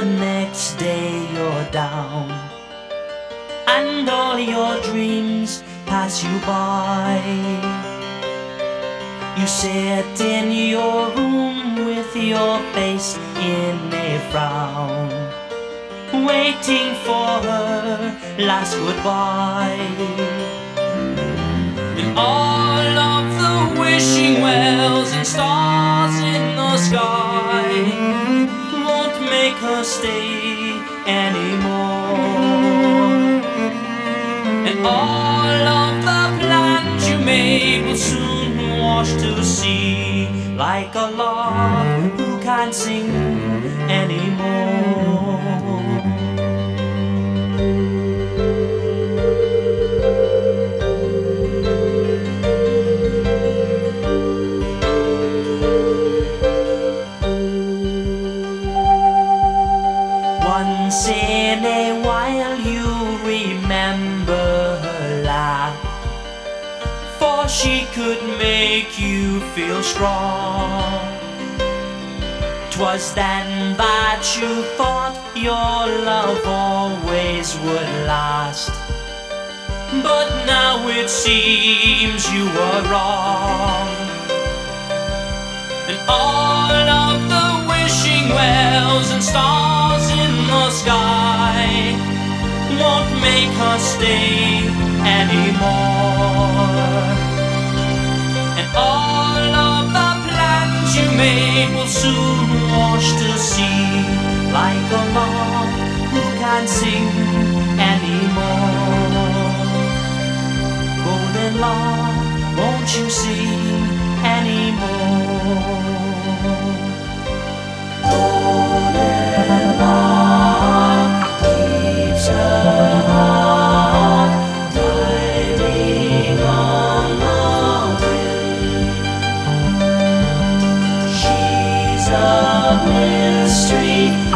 next day you're down, and all your dreams pass you by. You sit in your room with your face in a frown, waiting for her last goodbye. And all of the wishing wells and stars in the sky won't make her stay anymore. And all of the plans you made will soon wash to sea, like a lark who can't sing anymore. Once in a while you remember her laugh, for she could make you feel strong. 'Twas then that you thought your love always would last, but now it seems you were wrong. And all of the wishing wells and stars in the sky won't make her stay anymore. And all of the plans you made will soon wash to sea, like a lark who can't sing anymore. Golden lark, won't you sing anymore? Golden lark keeps her heart gliding on the wind. She's a mystery